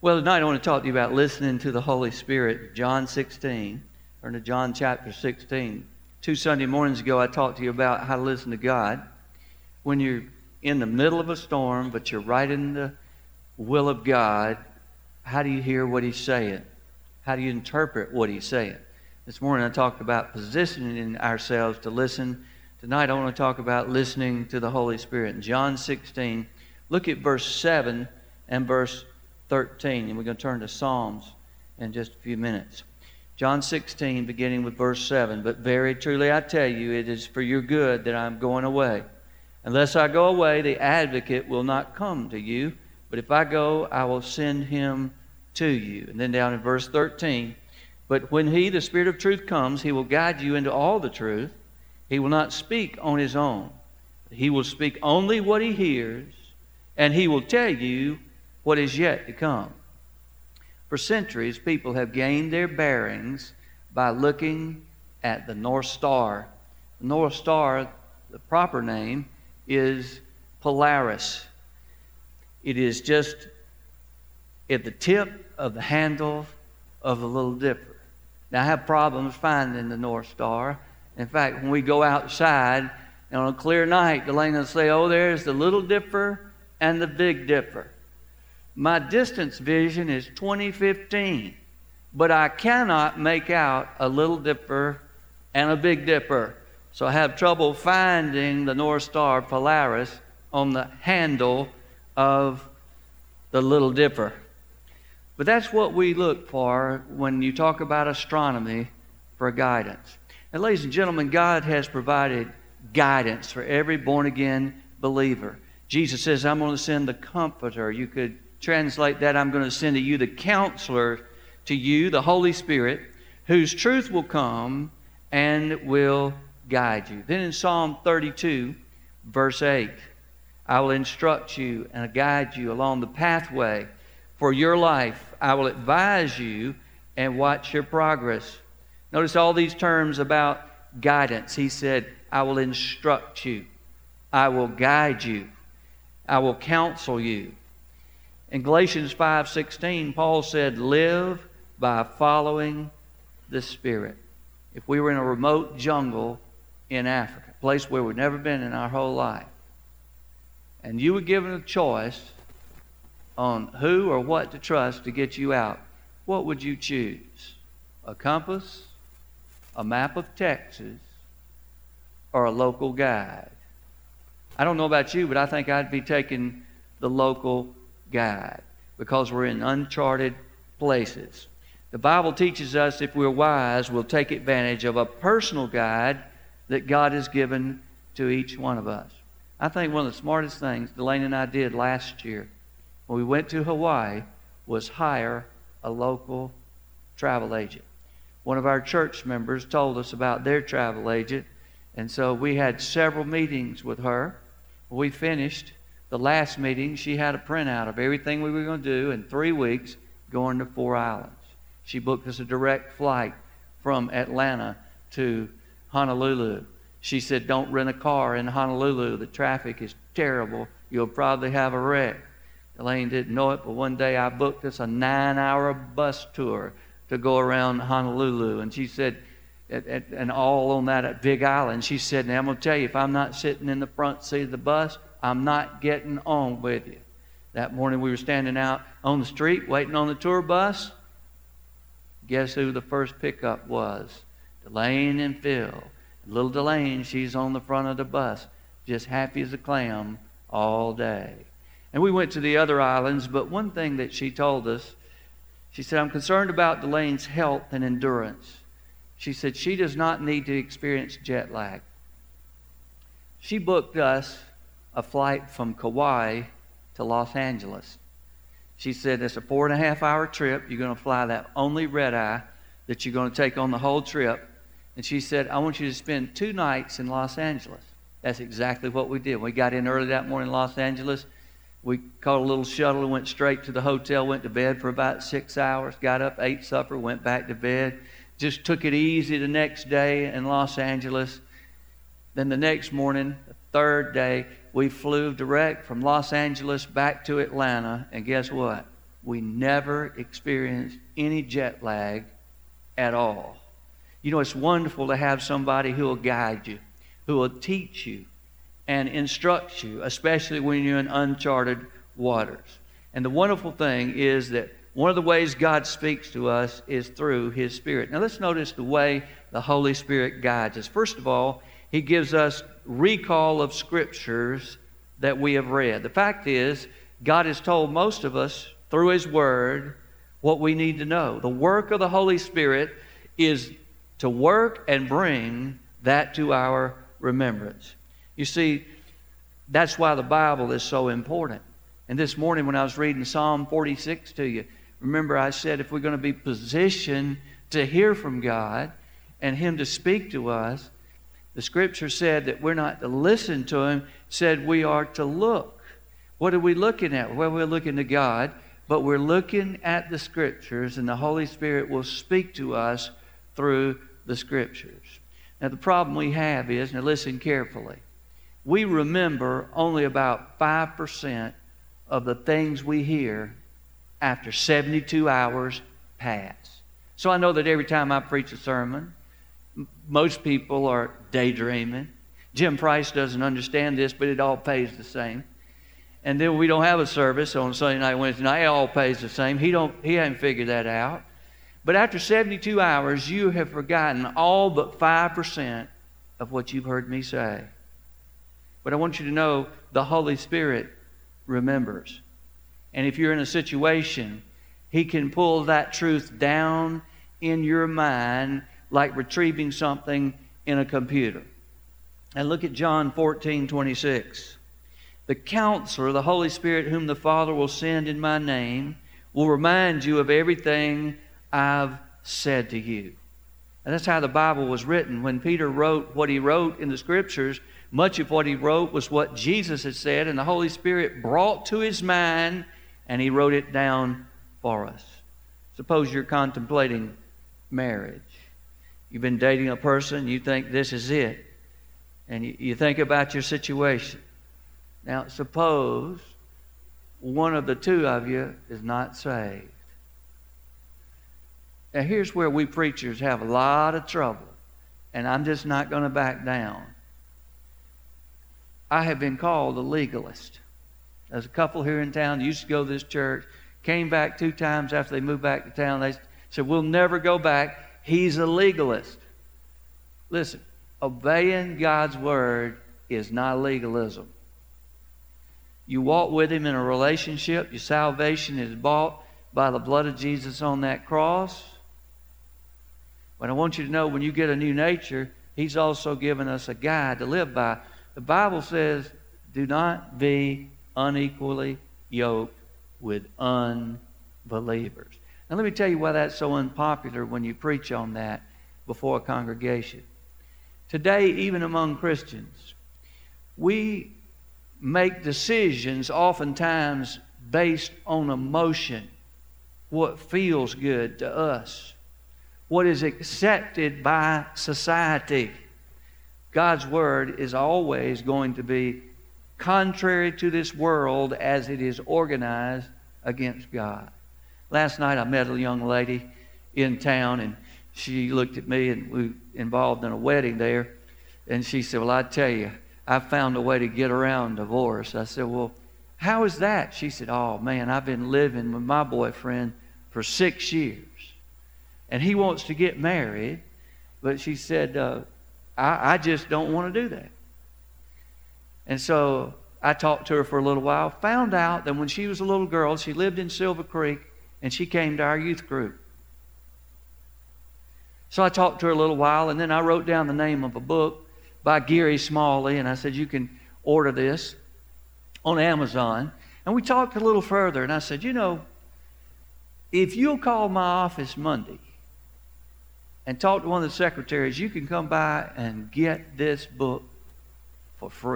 Well, tonight I want to talk to you about listening to the Holy Spirit. John 16, or to John chapter 16. 2 Sunday mornings ago, I talked to you about how to listen to God. When you're in the middle of a storm, but you're right in the will of God, how do you hear what He's saying? How do you interpret what He's saying? This morning I talked about positioning ourselves to listen. Tonight I want to talk about listening to the Holy Spirit. In John 16, look at verse 7 and verse 13, and we're going to turn to Psalms in just a few minutes. John 16, beginning with verse 7. But very truly I tell you, it is for your good that I'm going away. Unless I go away, the advocate will not come to you. But if I go, I will send him to you. And then down in verse 13. But when He, the Spirit of truth, comes, He will guide you into all the truth. He will not speak on His own. He will speak only what He hears, and He will tell you what is yet to come. For centuries, people have gained their bearings by looking at the North Star. The North Star, the proper name, is Polaris. It is just at the tip of the handle of the Little Dipper. Now, I have problems finding the North Star. In fact, when we go outside and on a clear night, Delaney will say, "Oh, there's the Little Dipper and the Big Dipper." My distance vision is 20/15, but I cannot make out a Little Dipper and a Big Dipper. So I have trouble finding the North Star Polaris on the handle of the Little Dipper. But that's what we look for when you talk about astronomy for guidance. And ladies and gentlemen, God has provided guidance for every born-again believer. Jesus says, "I'm going to send the Comforter." You could translate that, "I'm going to send to you the Counselor, to you, the Holy Spirit, whose truth will come and will guide you." Then in Psalm 32, verse 8, "I will instruct you and guide you along the pathway for your life. I will advise you and watch your progress." Notice all these terms about guidance. He said, "I will instruct you. I will guide you. I will counsel you." In Galatians 5:16, Paul said, "Live by following the Spirit." If we were in a remote jungle in Africa, a place where we've never been in our whole life, and you were given a choice on who or what to trust to get you out, what would you choose? A compass, a map of Texas, or a local guide? I don't know about you, but I think I'd be taking the local guide because we're in uncharted places. The Bible teaches us if we're wise, we'll take advantage of a personal guide that God has given to each one of us. I think one of the smartest things Delaney and I did last year when we went to Hawaii was hire a local travel agent. One of our church members told us about their travel agent, and so we had several meetings with her. When we finished the last meeting, she had a printout of everything we were going to do in 3 weeks going to 4 islands. She booked us a direct flight from Atlanta to Honolulu. She said, "Don't rent a car in Honolulu. The traffic is terrible. You'll probably have a wreck." Elaine didn't know it, but one day I booked us a 9-hour bus tour to go around Honolulu. And she said, and all on that big island, she said, "Now I'm going to tell you, if I'm not sitting in the front seat of the bus, I'm not getting on with you." That morning we were standing out on the street waiting on the tour bus. Guess who the first pickup was? Delane and Phil. Little Delane, she's on the front of the bus, just happy as a clam all day. And we went to the other islands, but one thing that she told us, she said, "I'm concerned about Delane's health and endurance." She said she does not need to experience jet lag. She booked us a flight from Kauai to Los Angeles. She said it's a 4.5-hour trip. You're going to fly that only red eye that you're going to take on the whole trip. And she said, "I want you to spend 2 nights in Los Angeles." That's exactly what we did. We got in early that morning in Los Angeles. We caught a little shuttle and went straight to the hotel, went to bed for about 6 hours, got up, ate supper, went back to bed. Just took it easy the next day in Los Angeles. Then the next morning, the third day, we flew direct from Los Angeles back to Atlanta. And guess what? we never experienced any jet lag at all. You know, it's wonderful to have somebody who will guide you, who will teach you and instruct you, especially when you're in uncharted waters. And the wonderful thing is that one of the ways God speaks to us is through His Spirit. Now let's notice the way the Holy Spirit guides us. First of all, He gives us recall of scriptures that we have read. The fact is, God has told most of us through His Word what we need to know. The work of the Holy Spirit is to work and bring that to our remembrance. You see, that's why the Bible is so important. And this morning when I was reading Psalm 46 to you, remember I said if we're going to be positioned to hear from God and Him to speak to us, the Scripture said that we're not to listen to Him, said we are to look. What are we looking at? Well, we're looking to God, but we're looking at the Scriptures, and the Holy Spirit will speak to us through the Scriptures. Now, the problem we have is, now listen carefully, we remember only about 5% of the things we hear after 72 hours pass. So I know that every time I preach a sermon, most people are daydreaming. Jim Price doesn't understand this, but it all pays the same. And then we don't have a service on Sunday night, Wednesday night. It all pays the same. He hadn't figured that out. But after 72 hours, you have forgotten all but 5% of what you've heard me say. But I want you to know the Holy Spirit remembers. And if you're in a situation, He can pull that truth down in your mind like retrieving something in a computer. And look at John 14:26. The Counselor, the Holy Spirit, whom the Father will send in my name, will remind you of everything I've said to you. And that's how the Bible was written. When Peter wrote what he wrote in the Scriptures, much of what he wrote was what Jesus had said, and the Holy Spirit brought to his mind, and he wrote it down for us. Suppose you're contemplating marriage. You've been dating a person, you think this is it, and you think about your situation. Now, suppose one of the two of you is not saved. Now, here's where we preachers have a lot of trouble, and I'm just not going to back down. I have been called a legalist. There's a couple here in town that used to go to this church, came back 2 times after they moved back to town. They said, we'll never go back. He's a legalist. Listen, obeying God's Word is not legalism. You walk with Him in a relationship. Your salvation is bought by the blood of Jesus on that cross. But I want you to know when you get a new nature, He's also given us a guide to live by. The Bible says, do not be unequally yoked with unbelievers. Now let me tell you why that's so unpopular when you preach on that before a congregation. Today, even among Christians, we make decisions oftentimes based on emotion, what feels good to us, what is accepted by society. God's Word is always going to be contrary to this world as it is organized against God. Last night I met a young lady in town, and she looked at me, and we were involved in a wedding there, and she said, well, I tell you, I found a way to get around divorce. I said, well, how is that? She said, oh man, I've been living with my boyfriend for 6 years, and he wants to get married, but she said, I just don't want to do that. And so I talked to her for a little while, found out that when she was a little girl, she lived in Silver Creek, and she came to our youth group. So I talked to her a little while, and then I wrote down the name of a book by Gary Smalley, and I said, you can order this on Amazon. And we talked a little further, and I said, you know, if you'll call my office Monday and talk to one of the secretaries, you can come by and get this book for free.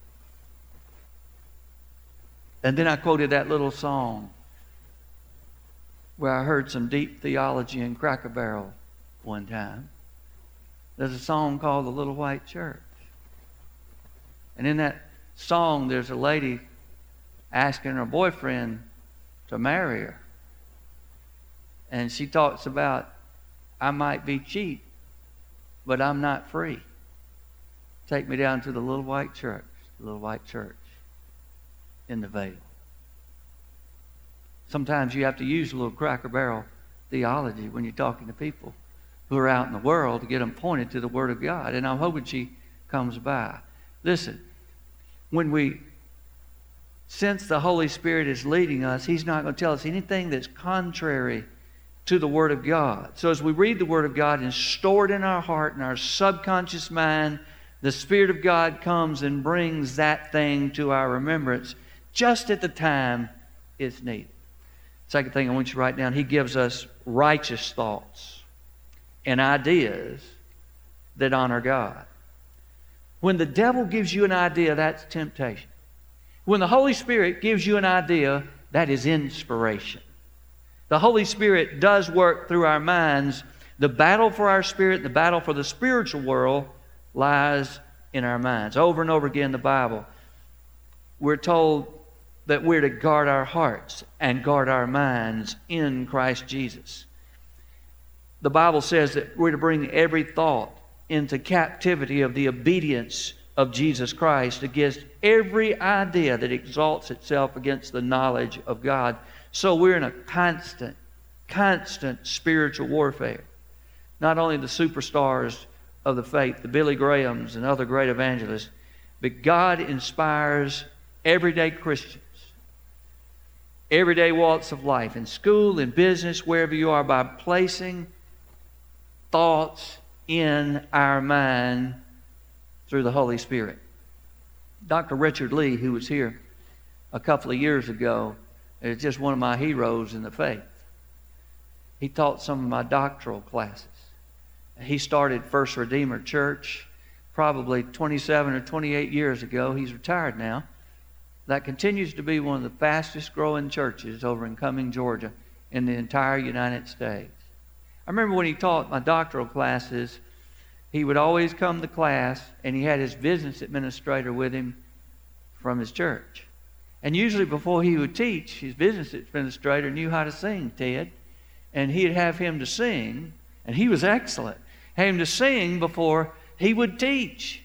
And then I quoted that little song where I heard some deep theology in Cracker Barrel one time. There's a song called The Little White Church. And in that song, there's a lady asking her boyfriend to marry her. And she talks about, I might be cheap, but I'm not free. Take me down to the little white church in the Vale. Sometimes you have to use a little Cracker Barrel theology when you're talking to people who are out in the world to get them pointed to the Word of God. And I'm hoping she comes by. Listen, when we sense the Holy Spirit is leading us, He's not going to tell us anything that's contrary to the Word of God. So as we read the Word of God and store it in our heart and our subconscious mind, the Spirit of God comes and brings that thing to our remembrance just at the time it's needed. Second thing I want you to write down, He gives us righteous thoughts and ideas that honor God. When the devil gives you an idea, that's temptation. When the Holy Spirit gives you an idea, that is inspiration. The Holy Spirit does work through our minds. The battle for our spirit, the battle for the spiritual world lies in our minds. Over and over again in the Bible, we're told that we're to guard our hearts and guard our minds in Christ Jesus. The Bible says that we're to bring every thought into captivity of the obedience of Jesus Christ against every idea that exalts itself against the knowledge of God. So we're in a constant spiritual warfare. Not only the superstars of the faith, the Billy Grahams and other great evangelists, but God inspires everyday Christians, everyday walks of life, in school, in business, wherever you are, by placing thoughts in our mind through the Holy Spirit. Dr. Richard Lee, who was here a couple of years ago, is just one of my heroes in the faith. He taught some of my doctoral classes. He started First Redeemer Church probably 27 or 28 years ago. He's retired now. That continues to be one of the fastest growing churches over in Cumming, Georgia, in the entire United States. I remember when he taught my doctoral classes, he would always come to class and he had his business administrator with him from his church. And usually before he would teach, his business administrator knew how to sing, Ted. And he'd have him to sing, and he was excellent. Have him to sing before he would teach.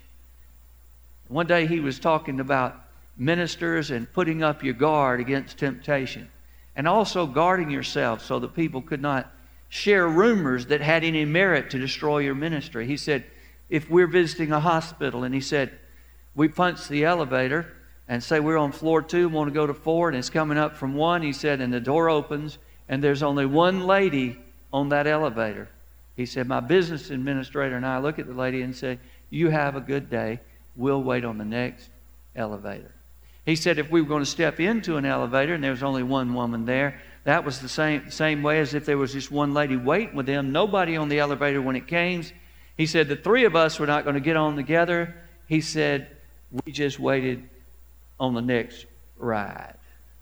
One day he was talking about ministers and putting up your guard against temptation, and also guarding yourself so that people could not share rumors that had any merit to destroy your ministry. He said, if we're visiting a hospital, and he said, we punch the elevator and say we're on floor 2, want to go to 4, and it's coming up from 1, he said, and the door opens, and there's only one lady on that elevator. He said, my business administrator and I look at the lady and say, you have a good day. We'll wait on the next elevator. He said if we were going to step into an elevator and there was only one woman there, that was the same way as if there was just one lady waiting with them. Nobody on the elevator when it came. He said the three of us were not going to get on together. He said we just waited on the next ride.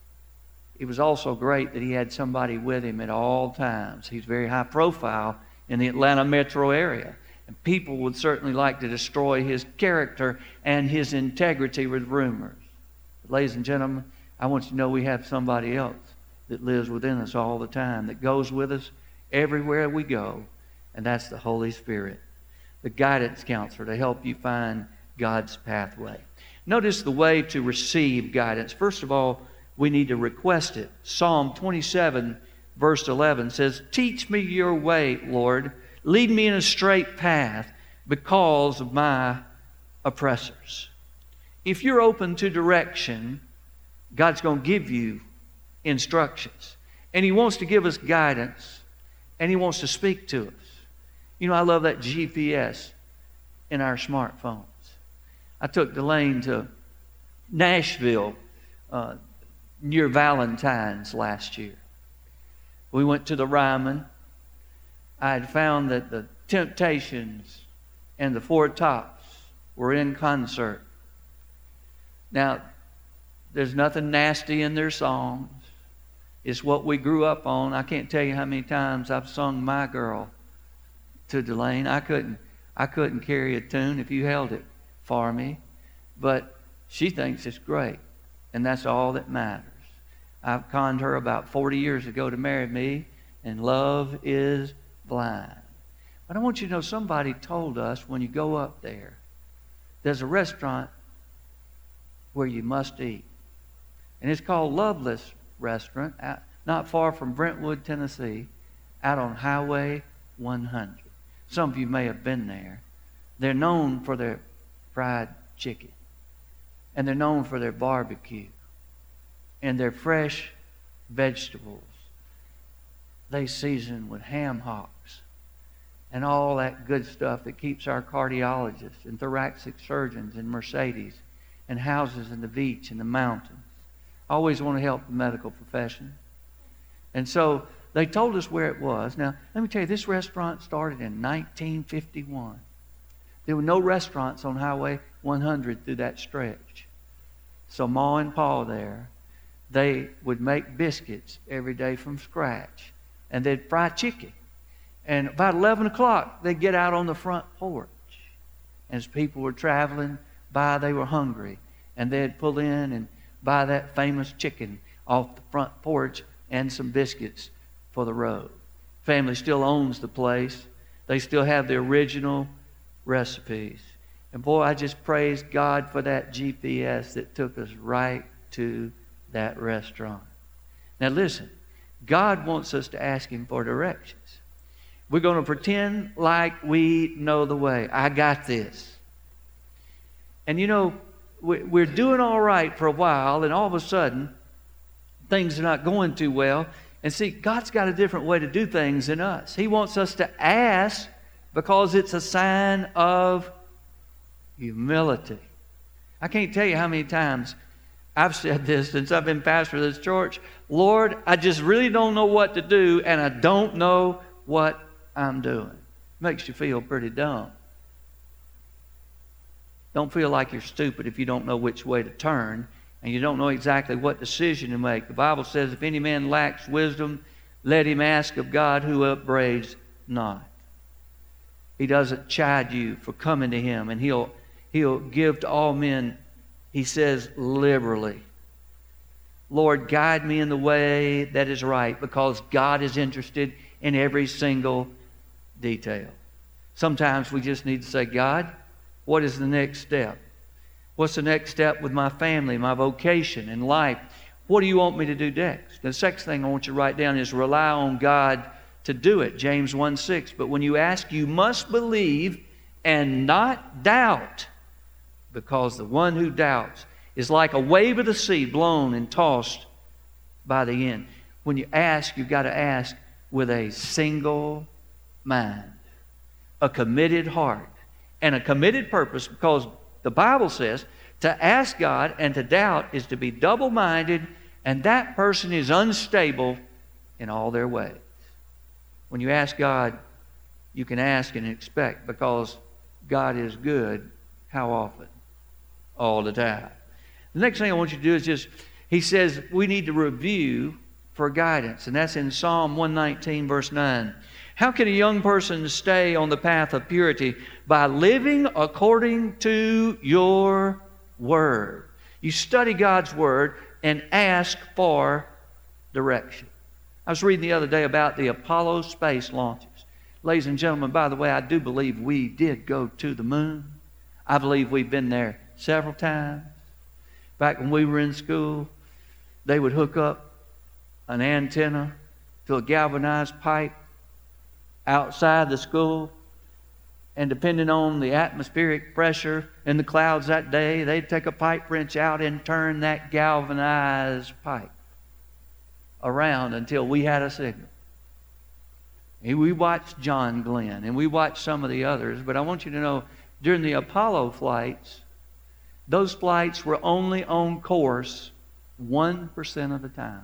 It was also great that he had somebody with him at all times. He's very high profile in the Atlanta metro area. And people would certainly like to destroy his character and his integrity with rumors. But ladies and gentlemen, I want you to know we have somebody else that lives within us all the time, that goes with us everywhere we go, and that's the Holy Spirit, the guidance counselor to help you find God's pathway. Notice the way to receive guidance. First of all, we need to request it. Psalm 27, verse 11 says, teach me your way, Lord. Lead me in a straight path because of my oppressors. If you're open to direction, God's going to give you instructions. And He wants to give us guidance. And He wants to speak to us. You know, I love that GPS in our smartphones. I took Delane to Nashville near Valentine's last year. We went to the Ryman. I had found that the Temptations and the Four Tops were in concert. Now, there's nothing nasty in their songs. It's what we grew up on. I can't tell you how many times I've sung My Girl to Delane. I couldn't carry a tune if you held it for me. But she thinks it's great. And that's all that matters. I've conned her about 40 years ago to marry me. and love is blind. But I want you to know somebody told us when you go up there, there's a restaurant where you must eat. And it's called Loveless Restaurant, not far from Brentwood, Tennessee, out on Highway 100. Some of you may have been there. They're known for their fried chicken. And they're known for their barbecue. And their fresh vegetables. They season with ham hocks. And all that good stuff that keeps our cardiologists and thoracic surgeons in Mercedes and houses in the beach and the mountains. I always want to help the medical profession. And so they told us where it was. Now, let me tell you, this restaurant started in 1951. There were no restaurants on Highway 100 through that stretch. So Ma and Pa there, they would make biscuits every day from scratch. And they'd fry chicken. And about 11 o'clock, they'd get out on the front porch. As people were traveling by, they were hungry. And they'd pull in and buy that famous chicken off the front porch and some biscuits for the road. Family still owns the place. They still have the original recipes. And boy, I just praise God for that GPS that took us right to that restaurant. Now listen, God wants us to ask Him for directions. We're going to pretend like we know the way. I got this. And you know, we're doing all right for a while, and all of a sudden, things are not going too well. And see, God's got a different way to do things than us. He wants us to ask because it's a sign of humility. I can't tell you how many times I've said this since I've been pastor of this church. Lord, I just really don't know what to do, and I don't know what I'm doing. Makes you feel pretty dumb. Don't feel like you're stupid if you don't know which way to turn and you don't know exactly what decision to make. The Bible says, if any man lacks wisdom, let him ask of God who upbraids not. He doesn't chide you for coming to Him, and He'll give to all men, He says, liberally. Lord, guide me in the way that is right, because God is interested in every single detail. Sometimes we just need to say, God, what is the next step? What's the next step with my family, my vocation, and life? What do you want me to do next? The second thing I want you to write down is rely on God to do it. James 1:6. But when you ask, you must believe and not doubt, because the one who doubts is like a wave of the sea blown and tossed by the wind. When you ask, you've got to ask with a single mind, a committed heart, and a committed purpose, because the Bible says to ask God and to doubt is to be double-minded, and that person is unstable in all their ways. When you ask God, you can ask and expect, because God is good. How often? All the time. The next thing I want you to do is He says we need to review for guidance, and that's in Psalm 119, verse 9. How can a young person stay on the path of purity? By living according to your word. You study God's word and ask for direction. I was reading the other day about the Apollo space launches. Ladies and gentlemen, by the way, I do believe we did go to the moon. I believe we've been there several times. Back when we were in school, they would hook up an antenna to a galvanized pipe outside the school, and depending on the atmospheric pressure in the clouds that day, they'd take a pipe wrench out and turn that galvanized pipe around until we had a signal. And we watched John Glenn, and we watched some of the others, but I want you to know, during the Apollo flights, those flights were only on course 1% of the time.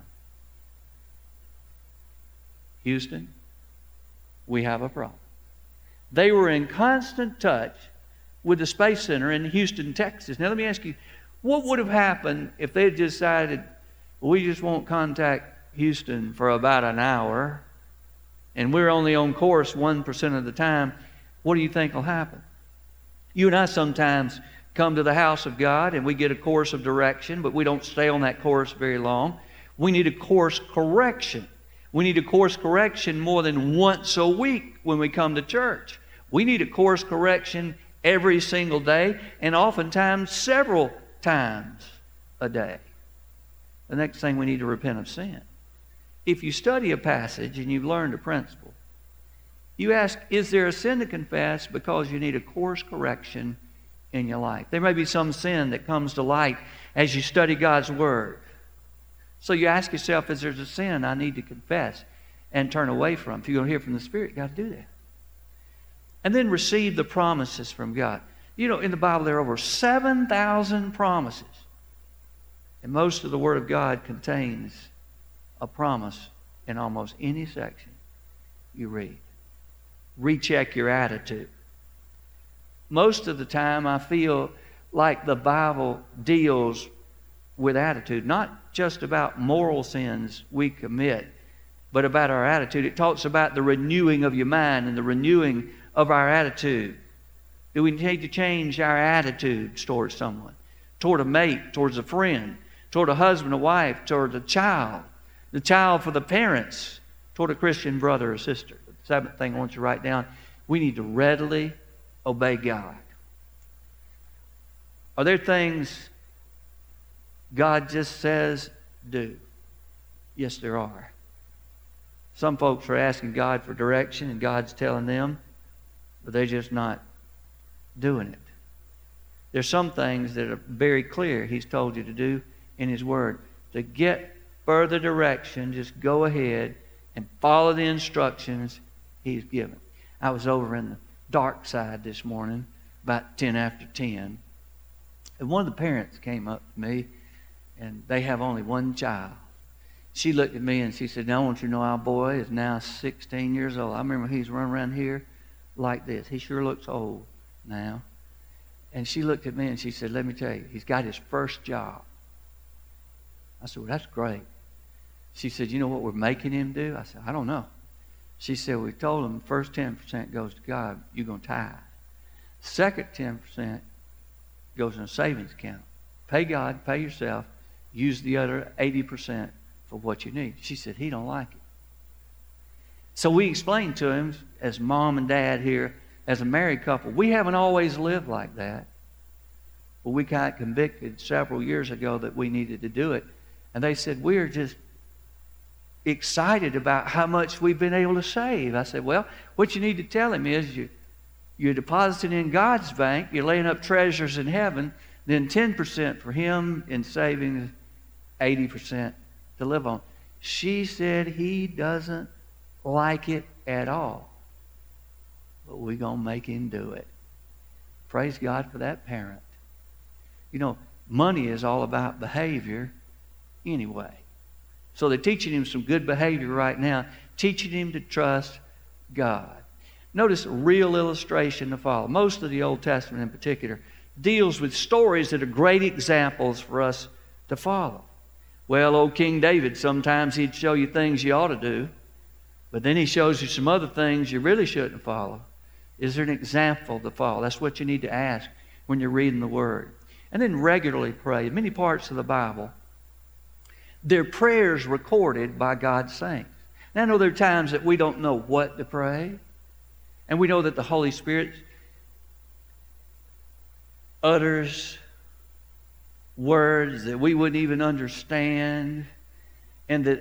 Houston, we have a problem. They were in constant touch with the Space Center in Houston, Texas. Now let me ask you, what would have happened if they had decided, we just won't contact Houston for about an hour, and we're only on course 1% of the time? What do you think will happen? You and I sometimes come to the house of God and we get a course of direction, but we don't stay on that course very long. We need a course correction. We need a course correction more than once a week when we come to church. We need a course correction every single day, and oftentimes several times a day. The next thing, we need to repent of sin. If you study a passage and you've learned a principle, you ask, is there a sin to confess, because you need a course correction in your life? There may be some sin that comes to light as you study God's Word. So you ask yourself, is there a sin I need to confess and turn away from? If you're going to hear from the Spirit, you've got to do that. And then receive the promises from God. You know, in the Bible there are over 7,000 promises. And most of the Word of God contains a promise in almost any section you read. Recheck your attitude. Most of the time I feel like the Bible deals with attitude, not just about moral sins we commit, but about our attitude. It talks about the renewing of your mind and the renewing of our attitude. Do we need to change our attitudes towards someone? Toward a mate, towards a friend, toward a husband, a wife, toward a child. The child for the parents, toward a Christian brother or sister. The seventh thing I want you to write down, we need to readily obey God. Are there things God just says do? Yes, there are. Some folks are asking God for direction and God's telling them, but they're just not doing it. There's some things that are very clear He's told you to do in His Word. To get further direction, just go ahead and follow the instructions He's given. I was over in the dark side this morning, about 10 after 10, and one of the parents came up to me, and they have only one child. She looked at me and she said, now I want you to know our boy is now 16 years old. I remember he's running around here like this. He sure looks old now. And she looked at me and she said, let me tell you, he's got his first job. I said, well, that's great. She said, you know what we're making him do? I said, I don't know. She said, we told him the first 10% goes to God. You're going to tithe. Second 10% goes in a savings account. Pay God, pay yourself. Use the other 80% for what you need. She said, he don't like it. So we explained to him, as mom and dad here, as a married couple, we haven't always lived like that. But we got convicted several years ago that we needed to do it. And they said, we're just excited about how much we've been able to save. I said, well, what you need to tell him is you're depositing in God's bank, you're laying up treasures in heaven, then 10% for him in savings, 80% to live on. She said he doesn't like it at all. But we're going to make him do it. Praise God for that parent. You know, money is all about behavior anyway. So they're teaching him some good behavior right now, teaching him to trust God. Notice a real illustration to follow. Most of the Old Testament in particular deals with stories that are great examples for us to follow. Well, old King David, sometimes he'd show you things you ought to do, but then he shows you some other things you really shouldn't follow. Is there an example to follow? That's what you need to ask when you're reading the Word. And then regularly pray. In many parts of the Bible, there are prayers recorded by God's saints. Now, I know there are times that we don't know what to pray, and we know that the Holy Spirit utters words that we wouldn't even understand, and that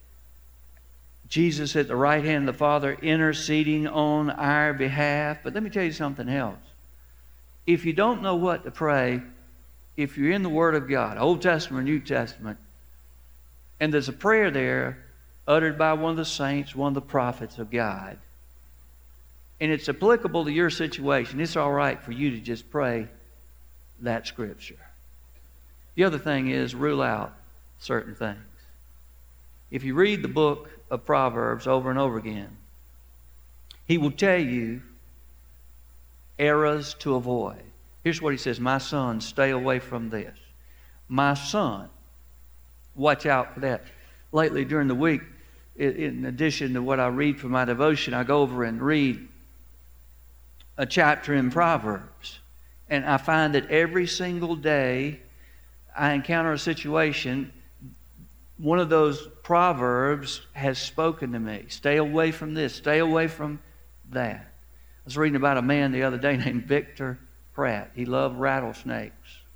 Jesus at the right hand of the Father interceding on our behalf. But let me tell you something else. If you don't know what to pray, if you're in the Word of God, Old Testament or New Testament, and there's a prayer there uttered by one of the saints, one of the prophets of God, and it's applicable to your situation, it's all right for you to just pray that scripture. The other thing is, rule out certain things. If you read the book of Proverbs over and over again, he will tell you errors to avoid. Here's what he says, my son, stay away from this. My son, watch out for that. Lately during the week, in addition to what I read for my devotion, I go over and read a chapter in Proverbs. And I find that every single day I encounter a situation, one of those Proverbs has spoken to me. Stay away from this. Stay away from that. I was reading about a man the other day named Victor Pratt. He loved rattlesnakes.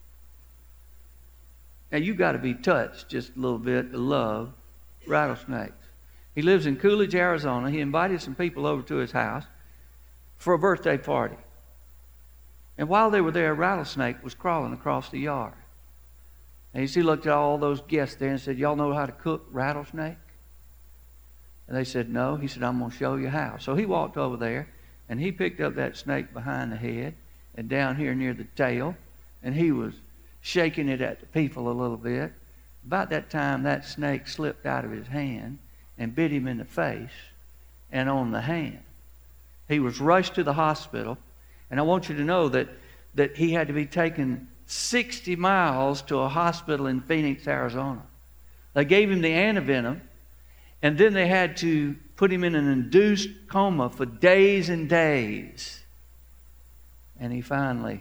Now, you've got to be touched just a little bit to love rattlesnakes. He lives in Coolidge, Arizona. He invited some people over to his house for a birthday party. And while they were there, a rattlesnake was crawling across the yard. And he looked at all those guests there and said, y'all know how to cook rattlesnake? And they said, no. He said, I'm going to show you how. So he walked over there, and he picked up that snake behind the head and down here near the tail, and he was shaking it at the people a little bit. About that time, that snake slipped out of his hand and bit him in the face and on the hand. He was rushed to the hospital, and I want you to know that he had to be taken 60 miles to a hospital in Phoenix, Arizona. They gave him the antivenom, and then they had to put him in an induced coma for days and days. And he finally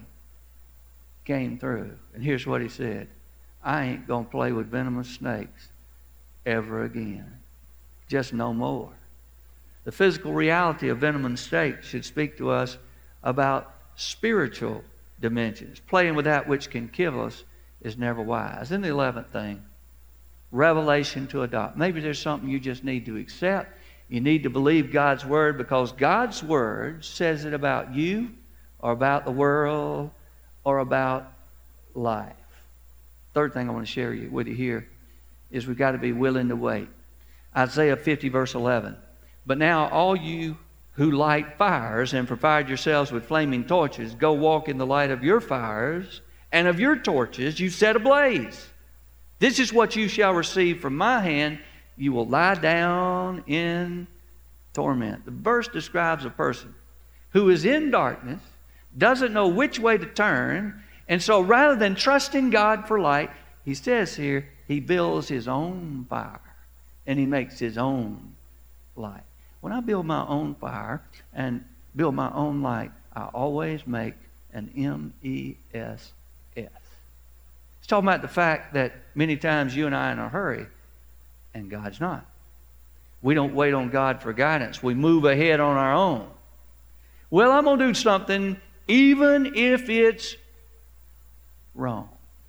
came through. And here's what he said: I ain't going to play with venomous snakes ever again. Just no more. The physical reality of venomous snakes should speak to us about spiritual dimensions. Playing with that which can kill us is never wise. And the 11th thing, revelation to adopt. Maybe there's something you just need to accept. You need to believe God's Word, because God's Word says it about you or about the world or about life. Third thing I want to share with you here is we've got to be willing to wait. Isaiah 50, verse 11. But now all you who light fires and provide yourselves with flaming torches, go walk in the light of your fires, and of your torches you set ablaze. This is what you shall receive from my hand. You will lie down in torment. The verse describes a person who is in darkness, doesn't know which way to turn, and so rather than trusting God for light, he says here, he builds his own fire, and he makes his own light. When I build my own fire and build my own light, I always make an MESS. It's talking about the fact that many times you and I are in a hurry, and God's not. We don't wait on God for guidance. We move ahead on our own. Well, I'm going to do something even if it's wrong.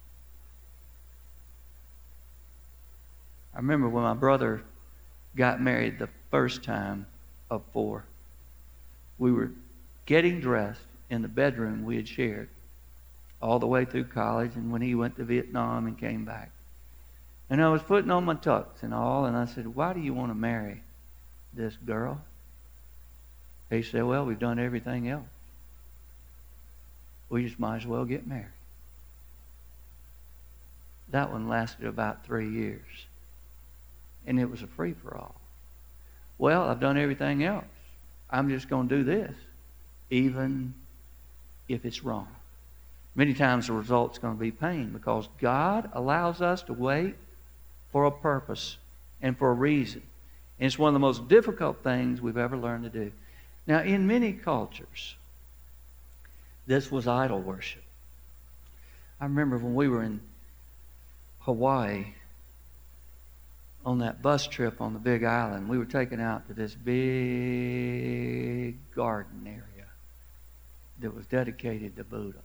I remember when my brother got married the first time of 4. We were getting dressed in the bedroom we had shared all the way through college, and when he went to Vietnam and came back. And I was putting on my tux and all, and I said, why do you want to marry this girl? He said, well, we've done everything else. We just might as well get married. That one lasted about 3 years. And it was a free-for-all. Well, I've done everything else. I'm just going to do this, even if it's wrong. Many times the result's going to be pain, because God allows us to wait for a purpose and for a reason. And it's one of the most difficult things we've ever learned to do. Now, in many cultures, this was idol worship. I remember when we were in Hawaii on that bus trip on the Big Island, we were taken out to this big garden area that was dedicated to Buddha.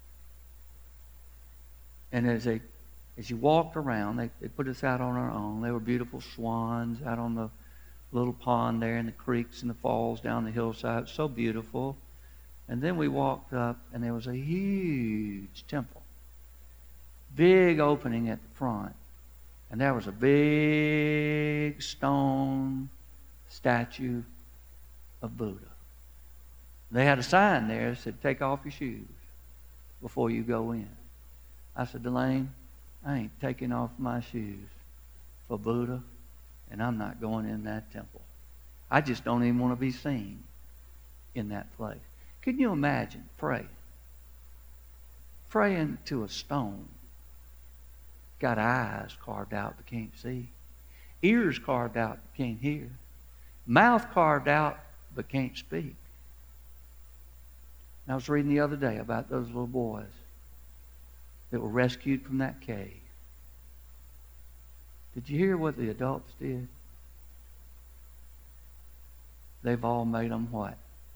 And as you walked around, they put us out on our own. There were beautiful swans out on the little pond there, and the creeks and the falls down the hillside. So beautiful. And then we walked up, and there was a huge temple. Big opening at the front. And there was a big stone statue of Buddha. They had a sign there that said, take off your shoes before you go in. I said, Delane, I ain't taking off my shoes for Buddha, and I'm not going in that temple. I just don't even want to be seen in that place. Can you imagine praying to a stone? Got eyes carved out but can't see. Ears carved out but can't hear. Mouth carved out but can't speak. And I was reading the other day about those little boys that were rescued from that cave. Did you hear what the adults did? They've all made them what?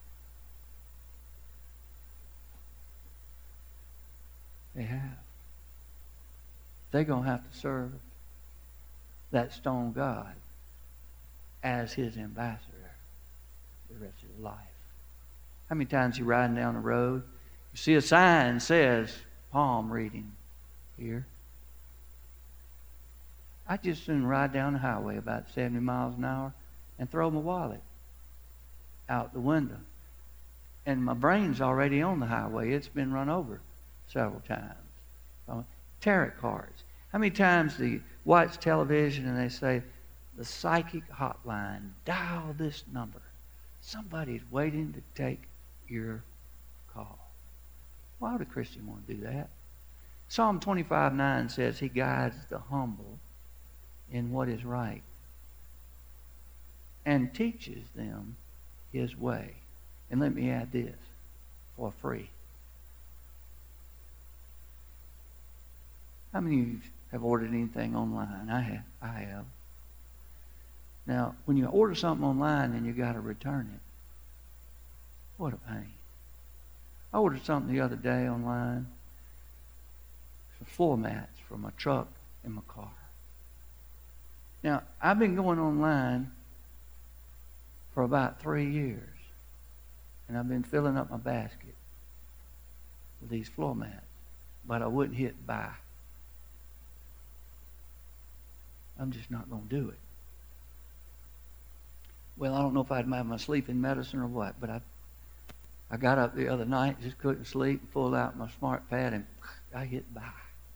They have. They're going to have to serve that stone God as his ambassador the rest of their life. How many times you're riding down the road, you see a sign that says palm reading here? I'd just soon ride down the highway about 70 miles an hour and throw my wallet out the window. And my brain's already on the highway. It's been run over several times. Tarot cards. How many times do you watch television and they say, the psychic hotline, dial this number. Somebody's waiting to take your call. Why would a Christian want to do that? Psalm 25:9 says he guides the humble in what is right and teaches them his way. And let me add this, for free. How many of you have ordered anything online? I have. Now, when you order something online and you got to return it, what a pain. I ordered something the other day online, some floor mats for my truck and my car. Now, I've been going online for about 3 years, and I've been filling up my basket with these floor mats, but I wouldn't hit buy. I'm just not going to do it. Well, I don't know if I'd have my sleeping medicine or what, but I got up the other night, just couldn't sleep, and pulled out my smart pad, and I hit buy.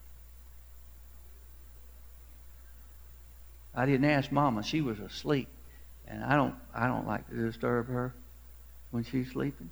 I didn't ask Mama; she was asleep, and I don't like to disturb her when she's sleeping.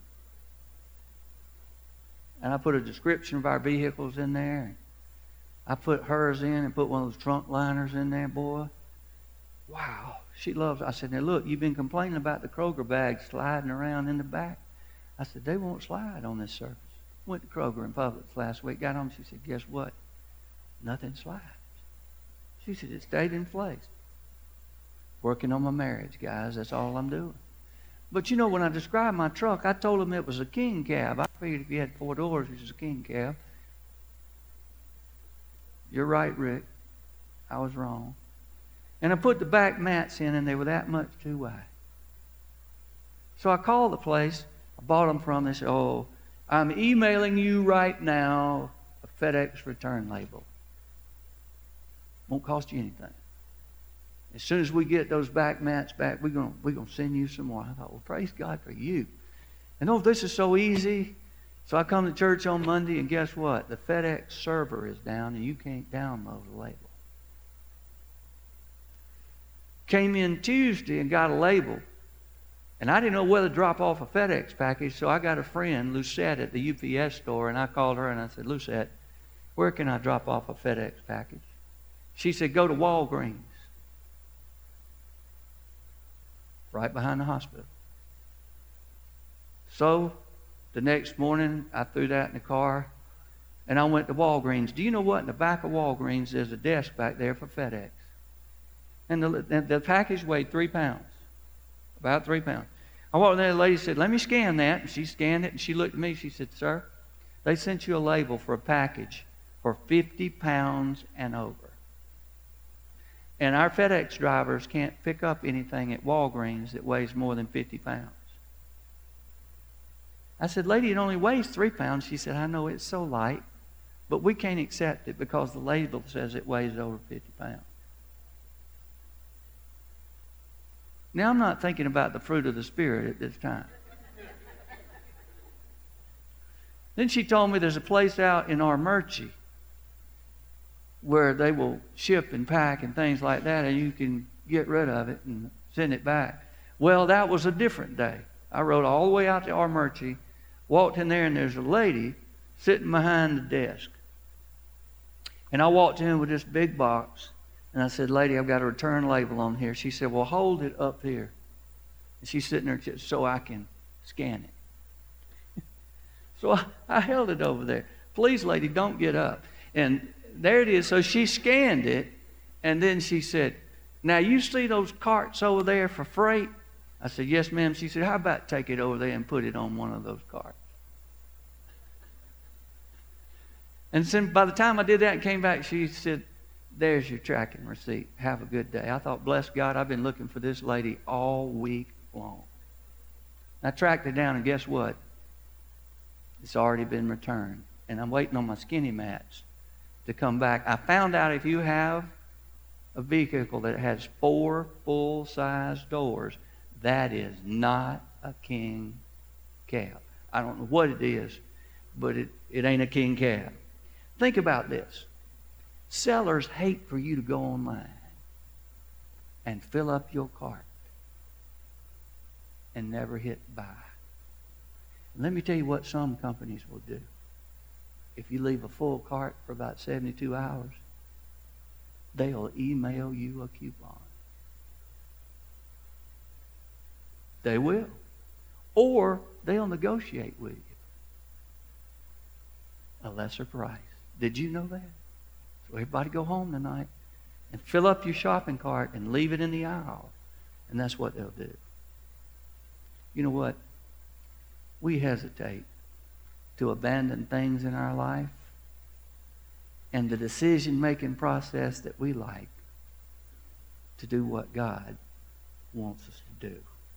And I put a description of our vehicles in there. And I put hers in and put one of those trunk liners in there, boy. Wow, she loves it. I said, now look, you've been complaining about the Kroger bags sliding around in the back. I said, they won't slide on this surface. Went to Kroger in Publix last week, got home, she said, guess what? Nothing slides. She said, it stayed in place. Working on my marriage, guys, that's all I'm doing. But you know, when I described my truck, I told them it was a king cab. I figured if you had 4 doors, it was a king cab. You're right, Rick. I was wrong. And I put the back mats in, and they were that much too wide. So I called the place I bought them from. They said, oh, I'm emailing you right now a FedEx return label. Won't cost you anything. As soon as we get those back mats back, we're gonna send you some more. I thought, well, praise God for you. And oh, this is so easy. So I come to church on Monday, and guess what? The FedEx server is down, and you can't download a label. Came in Tuesday and got a label. And I didn't know whether to drop off a FedEx package, so I got a friend, Lucette, at the UPS store, and I called her and I said, Lucette, where can I drop off a FedEx package? She said, go to Walgreens, right behind the hospital. So the next morning, I threw that in the car, and I went to Walgreens. Do you know what? In the back of Walgreens, there's a desk back there for FedEx. And the package weighed 3 pounds. About 3 pounds. I walked in there, the lady said, let me scan that. And she scanned it, and she looked at me. She said, sir, they sent you a label for a package for 50 pounds and over. And our FedEx drivers can't pick up anything at Walgreens that weighs more than 50 pounds. I said, lady, it only weighs 3 pounds. She said, I know it's so light, but we can't accept it because the label says it weighs over 50 pounds. Now, I'm not thinking about the fruit of the Spirit at this time. Then she told me there's a place out in Armurchie where they will ship and pack and things like that, and you can get rid of it and send it back. Well, that was a different day. I rode all the way out to Armurchie, walked in there, and there's a lady sitting behind the desk. And I walked in with this big box. And I said, lady, I've got a return label on here. She said, well, hold it up here. And she's sitting there so I can scan it. So I held it over there. Please, lady, don't get up. And there it is. So she scanned it, And then she said, now you see those carts over there for freight? I said, yes, ma'am. She said, how about take it over there and put it on one of those carts? And then by the time I did that and came back, she said, there's your tracking receipt. Have a good day. I thought, bless God, I've been looking for this lady all week long. I tracked her down, and guess what? It's already been returned. And I'm waiting on my skinny mats to come back. I found out if you have a vehicle that has 4 full-size doors, that is not a king cab. I don't know what it is, but it ain't a king cab. Think about this. Sellers hate for you to go online and fill up your cart and never hit buy. And let me tell you what some companies will do. If you leave a full cart for about 72 hours, they'll email you a coupon. They will. Or they'll negotiate with you a lesser price. Did you know that? So everybody go home tonight and fill up your shopping cart and leave it in the aisle. And that's what they'll do. You know what? We hesitate to abandon things in our life and the decision-making process that we like to do what God wants us to do.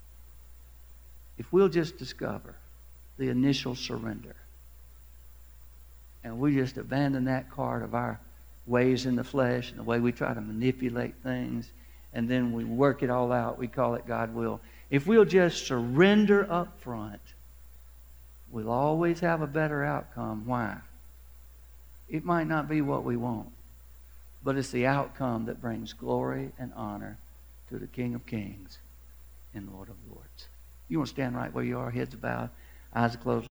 If we'll just discover the initial surrender and we just abandon that part of our ways in the flesh and the way we try to manipulate things, and then we work it all out, we call it God will. If we'll just surrender up front, we'll always have a better outcome. Why? It might not be what we want, but it's the outcome that brings glory and honor to the King of Kings and Lord of Lords. You want to stand right where you are, heads bowed, eyes closed.